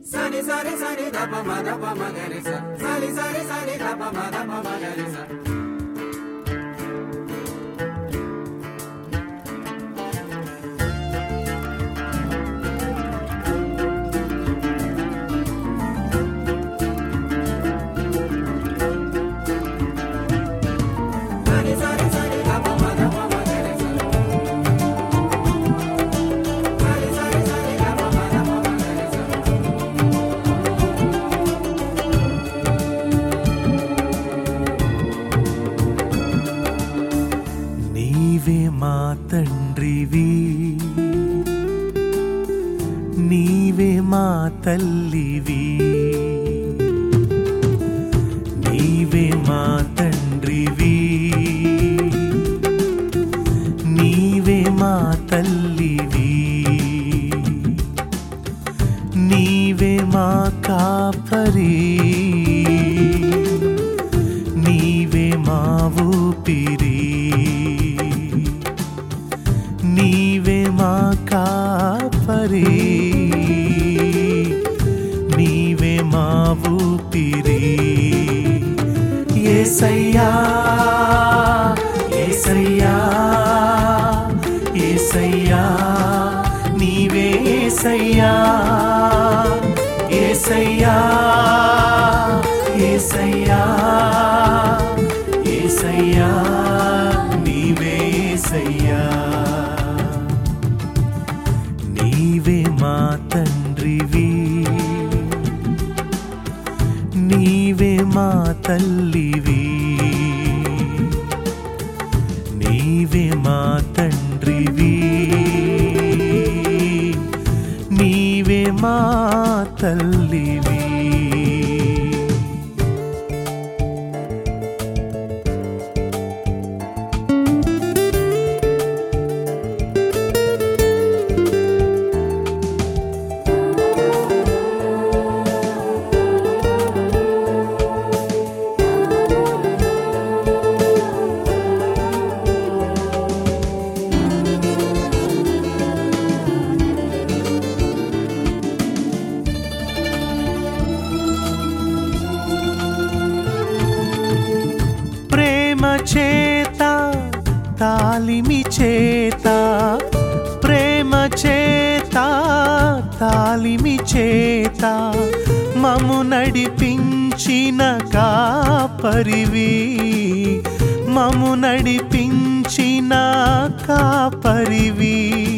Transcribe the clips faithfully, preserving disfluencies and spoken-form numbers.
సని సరి సని దప మద ప మగరి స సని సరి సని దప మద ప మగరి స మా తండ్రివి నీవే మా తల్లివి నీవే మా తండ్రివి నీవే మా తల్లివి నీవే మా కాపరి నీవే మా ఊపిరి నీవే మా కాపరి నీవే మా ఊపిరి యేసయ్యా యేసయ్యా యేసయ్యా నీవే యేసయ్యా యేసయ్యా యేసయ్యా యేసయ్యా నీవే యేసయ్యా నీవే మా తండ్రివి నీవే మా తల్లివి నీవే మా తండ్రివి నీవే మా తల్లివి చేత తాలిమి చేత ప్రేమ చేత తాలిమి చేత మము నడిపించిన కాపరివి మము నడిపించిన కాపరివి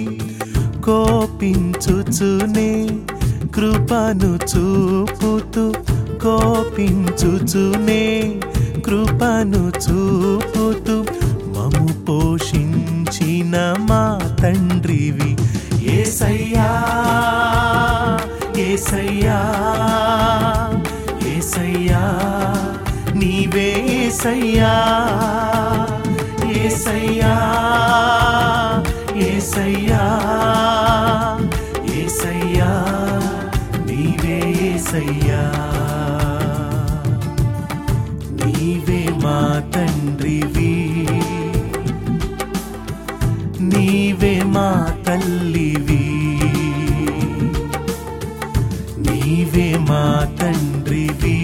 కోపించుచునే కృపను చూపుతూ కోపించుచునే కృపను చూపుతూ మము పోషించిన మా తండ్రివి యేసయ్యా యేసయ్యా యేసయ్యా నీవే యేసయ్యా యేసయ్యా యేసయ్యా యేసయ్యా నీవే యేసయ్యా నీవే మా తండ్రివి నీవే మా తల్లివి నీవే మా తండ్రివి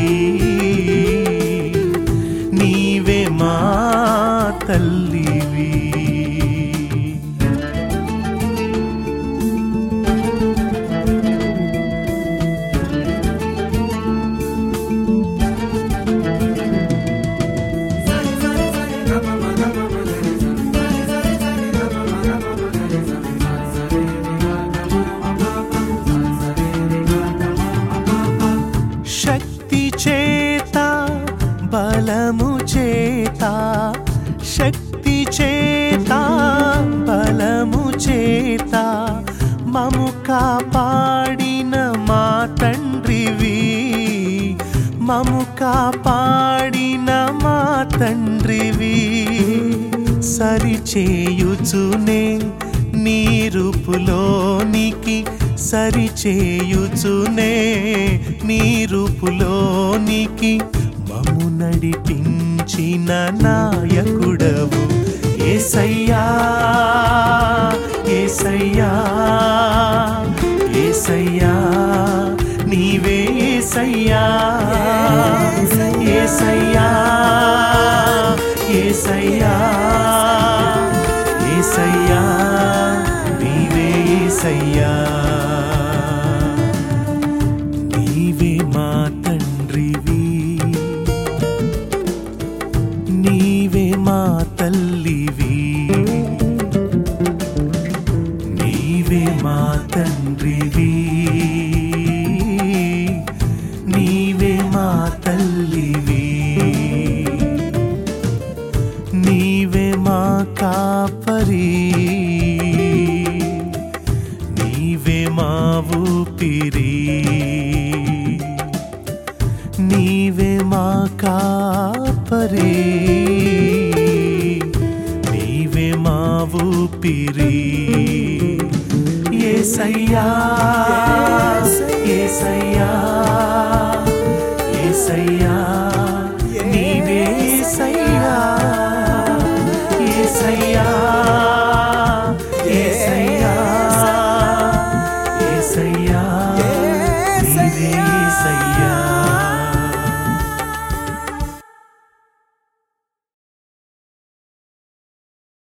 నీవే మా తల్లివి బలము చేత శక్తి చేత బలము చేత మము కాపాడిన మా తండ్రివి మము కాపాడిన మా తండ్రివి సరిచేయుచునే నీ రూపులోనికి సరిచేయుచునే నీ రూపులోనికి మము నడిపించిన నాయకుడవు యేసయ్యా యేసయ్యా యేసయ్యా యేసయ్యా నీవే యేసయ్యా నీవే మా తండ్రివి నీవే మా తల్లివి నీవే మా తండ్రివి నీవే మా తల్లివి నీవే మా కాపరి నీవే మా ఊపిరి నీవే మా కాపరి నీవే మా ఊపిరి యేసయ్యా యేసయ్యా యేసయ్యా నీవే యేసయ్యా యేసయ్యా యేసయ్యా యేసయ్యా నీవే యేసయ్యా